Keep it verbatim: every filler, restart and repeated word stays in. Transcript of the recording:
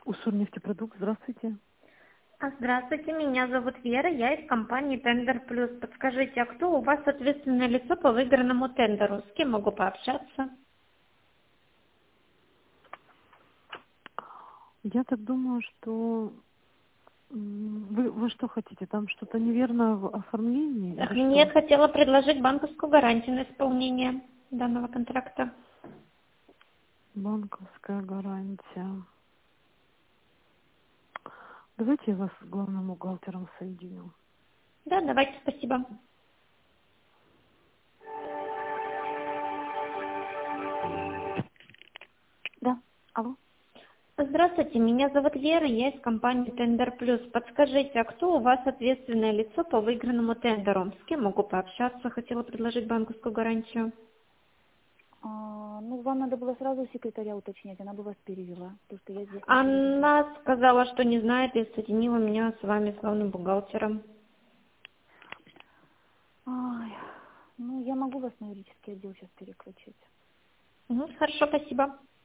Уссурнефтепродукт, здравствуйте. А, Здравствуйте, меня зовут Вера, я из компании Тендер Плюс. Подскажите, а кто у вас ответственное лицо по выигранному тендеру? С кем могу пообщаться? Я так думаю, что м, вы, вы что хотите? Там что-то неверно в оформлении Ах, или Нет, что? хотела предложить банковскую гарантию на исполнение данного контракта. Банковская гарантия. Давайте я вас с главным бухгалтером соединю. Да, давайте, спасибо. Да, алло. Здравствуйте, меня зовут Вера, я из компании Тендер Плюс. Подскажите, а кто у вас ответственное лицо по выигранному тендеру? С кем могу пообщаться? Хотела предложить банковскую гарантию. А, ну, вам надо было сразу у секретаря уточнять, она бы вас перевела, потому что я здесь не переведу. Она сказала, что не знает, и соединила меня с вами, с главным бухгалтером. Ай, ну, я могу вас на юридический отдел сейчас переключить. Мгм, хорошо, спасибо.